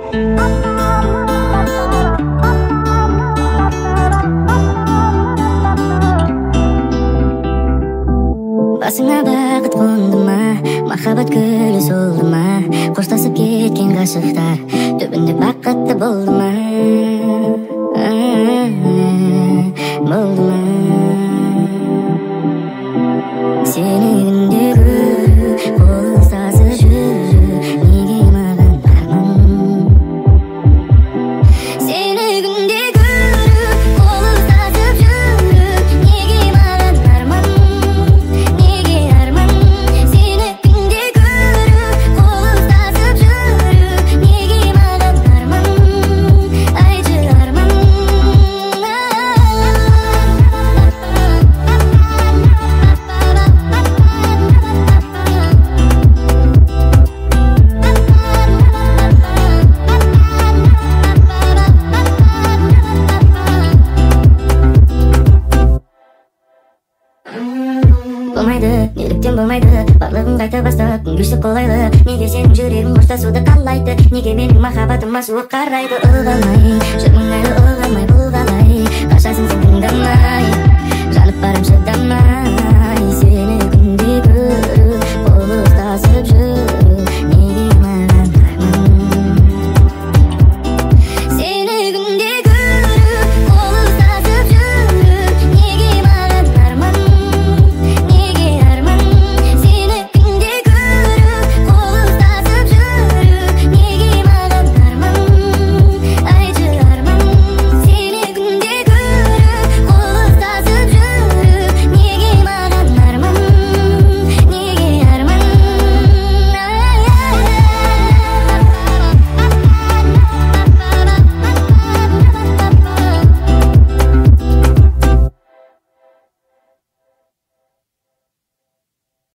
Басыңа бақыт қонды ма, махаббат гүлі солды ма, қоштасып кеткен ғашықтар түбінде бақытты болды ма, болды ма? Сені күнде көру, қол ұстасып жүру, неге маған арман? Сені күнде көру, қол ұстасып жүру, неге маған арман? Неге арман? Сені күнде көру, қол ұстасып жүру, неге маған арман? Айтшы арман. Болмайды, неліктен болмайды, барлығын қайта бастап күнгішті қолайлы. Неге сенің жүрегің қоштасуды қалайды, неге менің махаббатыма суық қарайды? Ұлғамай, жүр мұңайлы ұлғамай, бұл қалай? Қашасың сен тыңдамай, жанып барам шыдамай.